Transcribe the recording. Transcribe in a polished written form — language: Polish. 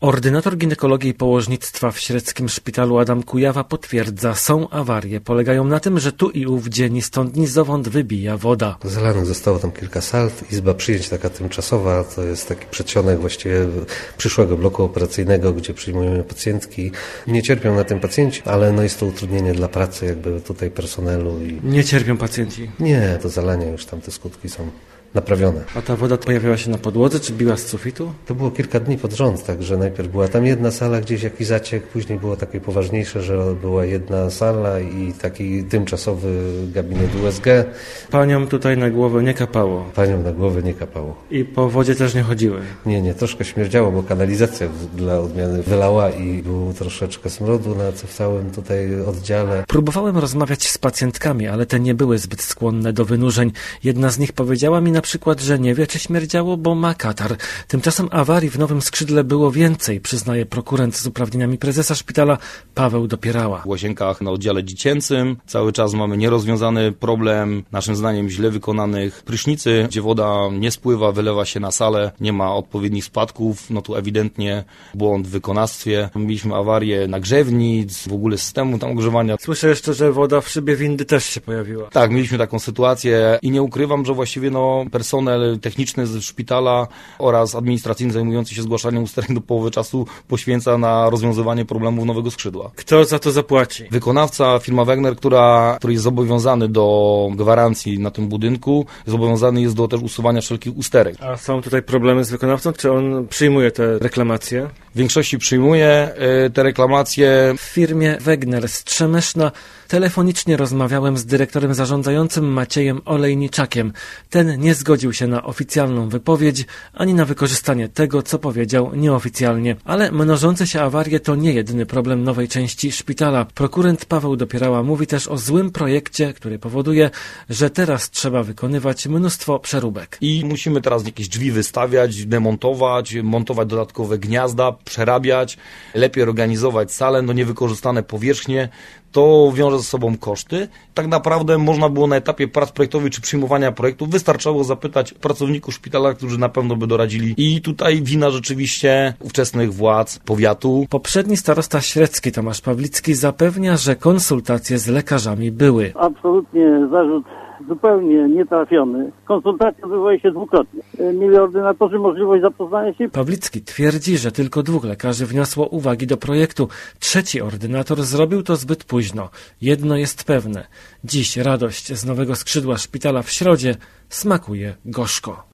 Ordynator ginekologii i położnictwa w średzkim szpitalu Adam Kujawa potwierdza, są awarie. Polegają na tym, że tu i ówdzie ni stąd ni zowąd wybija woda. Zalanych zostało tam kilka sal. Izba przyjęć taka tymczasowa, to jest taki przedsionek właściwie przyszłego bloku operacyjnego, gdzie przyjmujemy pacjentki. Nie cierpią na tym pacjenci, ale jest to utrudnienie dla pracy jakby tutaj personelu. Nie cierpią pacjenci? Nie, to zalania już tam te skutki są naprawione. A ta woda pojawiała się na podłodze, czy biła z sufitu? To było kilka dni pod rząd, także najpierw była tam jedna sala, gdzieś jakiś zaciek, później było takie poważniejsze, że była jedna sala i taki tymczasowy gabinet USG. Paniom tutaj na głowę nie kapało? Paniom na głowę nie kapało. I po wodzie też nie chodziły? Nie, troszkę śmierdziało, bo kanalizacja dla odmiany wylała i było troszeczkę smrodu w całym tutaj oddziale. Próbowałem rozmawiać z pacjentkami, ale te nie były zbyt skłonne do wynurzeń. Jedna z nich powiedziała mi na przykład, że nie wie, czy śmierdziało, bo ma katar. Tymczasem awarii w Nowym Skrzydle było więcej, przyznaje prokurent z uprawnieniami prezesa szpitala Paweł Dopierała. W Łazienkach na oddziale dziecięcym cały czas mamy nierozwiązany problem, naszym zdaniem źle wykonanych prysznicy, gdzie woda nie spływa, wylewa się na salę, nie ma odpowiednich spadków, tu ewidentnie błąd w wykonawstwie. Mieliśmy awarię nagrzewnic, w ogóle systemu tam ogrzewania. Słyszę jeszcze, że woda w szybie windy też się pojawiła. Tak, mieliśmy taką sytuację i nie ukrywam, że właściwie personel techniczny z szpitala oraz administracyjny zajmujący się zgłaszaniem usterek do połowy czasu poświęca na rozwiązywanie problemów Nowego Skrzydła. Kto za to zapłaci? Wykonawca, firma Wegner, który jest zobowiązany do gwarancji na tym budynku, zobowiązany jest do też usuwania wszelkich usterek. A są tutaj problemy z wykonawcą? Czy on przyjmuje te reklamacje? W większości przyjmuje te reklamacje. W firmie Wegner z Trzemeszna telefonicznie rozmawiałem z dyrektorem zarządzającym Maciejem Olejniczakiem. Ten nie zgodził się na oficjalną wypowiedź, ani na wykorzystanie tego, co powiedział nieoficjalnie. Ale mnożące się awarie to nie jedyny problem nowej części szpitala. Prokurent Paweł Dopierała mówi też o złym projekcie, który powoduje, że teraz trzeba wykonywać mnóstwo przeróbek. I musimy teraz jakieś drzwi wystawiać, demontować, montować dodatkowe gniazda, przerabiać, lepiej organizować salę, niewykorzystane powierzchnie. To wiąże ze sobą koszty. Tak naprawdę można było na etapie prac projektowych czy przyjmowania projektów wystarczało zapytać pracowników szpitala, którzy na pewno by doradzili. I tutaj wina rzeczywiście ówczesnych władz powiatu. Poprzedni starosta średzki Tomasz Pawlicki zapewnia, że konsultacje z lekarzami były. Absolutnie zarzut zupełnie nietrafiony. Konsultacje odbywały się dwukrotnie. Mieli ordynatorzy możliwość zapoznania się. Pawlicki twierdzi, że tylko 2 lekarzy wniosło uwagi do projektu. 3. ordynator zrobił to zbyt późno. Jedno jest pewne. Dziś radość z Nowego Skrzydła szpitala w Środzie smakuje gorzko.